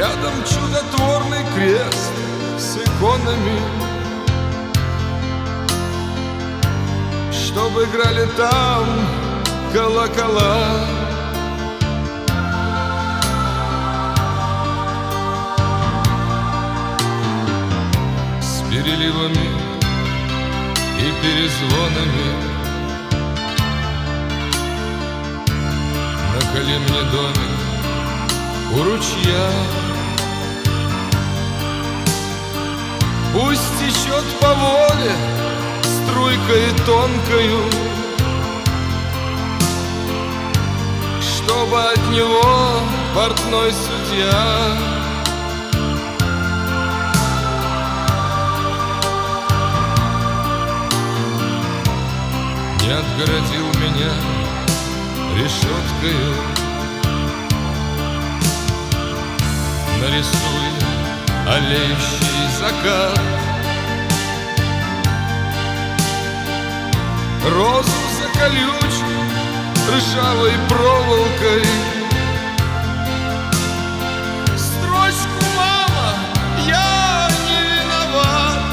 Рядом чудотворный крест с иконами, чтобы играли там колокола. С переливами и перезвонами наколи мне домик у ручья. Пусть течет по воле струйкой тонкою, чтобы от него портной судья не отгородил меня решеткою. Нарисуй алеющий закат, розу заколючу ржавой проволокой. Строчку: мама, я не виноват.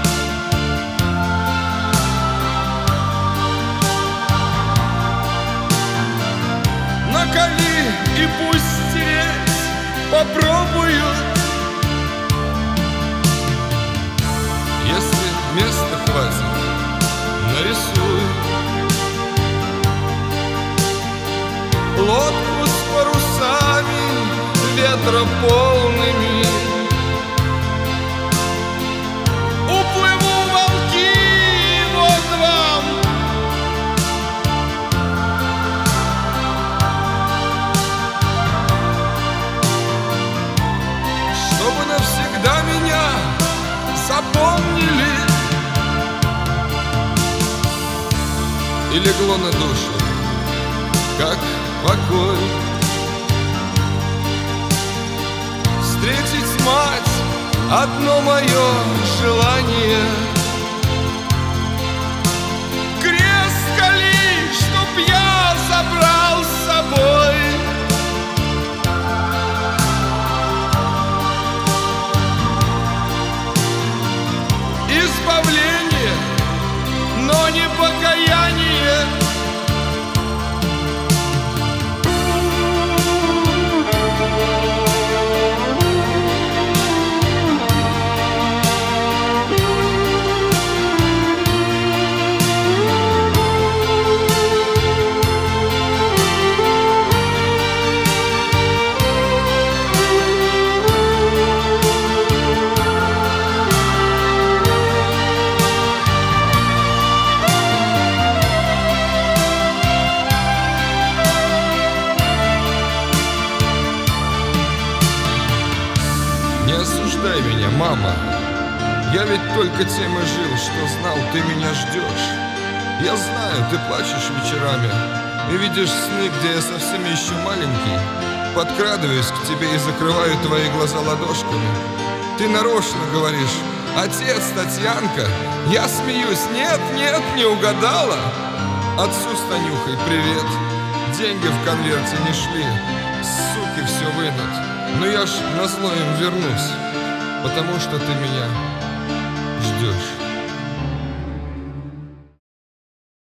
Наколи и пусть стереть попробую. Если места хватит, нарисую лодку с парусами ветра полными. Уплыву в волки, вот вам. Чтобы навсегда меня запомнили и легло на душу, как покой. Встретить мать — одно мое желание. Крест кали, чтоб я забрал с собой. Избавление, но не покаяние. Не осуждай меня, мама. Я ведь только тем и жил, что знал, ты меня ждешь. Я знаю, ты плачешь вечерами и видишь сны, где я совсем еще маленький. Подкрадываюсь к тебе и закрываю твои глаза ладошками. Ты нарочно говоришь: отец, Татьянка. Я смеюсь: нет, нет, не угадала. Отцу с Танюхой привет. Деньги в конверте не шли, суки все вынут. Но я ж назло им вернусь, потому что ты меня ждешь.